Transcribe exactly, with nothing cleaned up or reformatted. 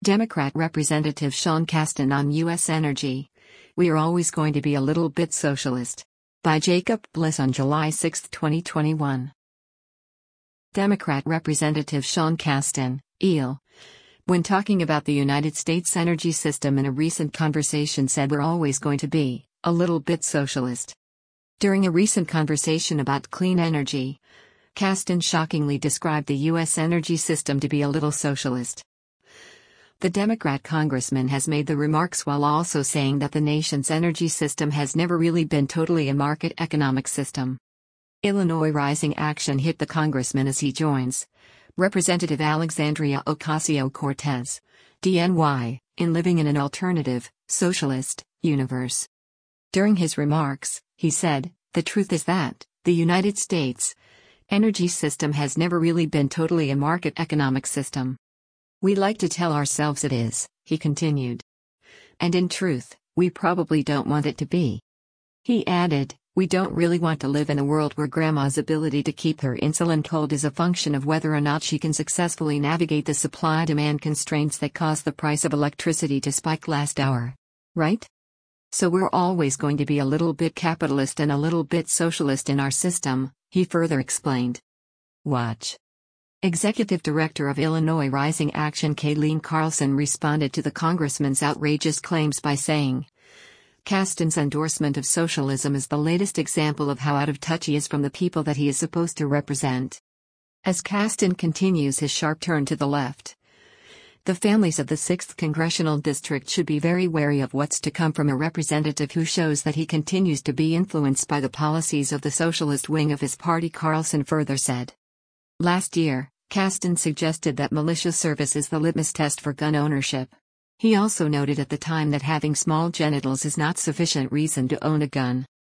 Democrat Representative Sean Casten on U S energy. We are always going to be a little bit socialist. By Jacob Bliss on July sixth, twenty twenty-one. Democrat Representative Sean Casten, E L, when talking about the United States energy system in a recent conversation said we're always going to be a little bit socialist. During a recent conversation about clean energy, Casten shockingly described the U S energy system to be a little socialist. The Democrat congressman has made the remarks while also saying that the nation's energy system has never really been totally a market economic system. Illinois Rising Action hit the congressman as he joins Representative Alexandria Ocasio-Cortez, D N Y, in living in an alternative, socialist, universe. During his remarks, he said, "The truth is that the United States energy system has never really been totally a market economic system. We like to tell ourselves it is," he continued. "And in truth, we probably don't want it to be." He added, "We don't really want to live in a world where grandma's ability to keep her insulin cold is a function of whether or not she can successfully navigate the supply-demand constraints that cause the price of electricity to spike last hour. Right? So we're always going to be a little bit capitalist and a little bit socialist in our system," he further explained. Watch. Executive Director of Illinois Rising Action Kayleen Carlson responded to the congressman's outrageous claims by saying, "Casten's endorsement of socialism is the latest example of how out of touch he is from the people that he is supposed to represent." As Casten continues his sharp turn to the left, the families of the sixth Congressional District should be very wary of what's to come from a representative who shows that he continues to be influenced by the policies of the socialist wing of his party, Carlson further said. Last year, Casten suggested that militia service is the litmus test for gun ownership. He also noted at the time that having small genitals is not sufficient reason to own a gun.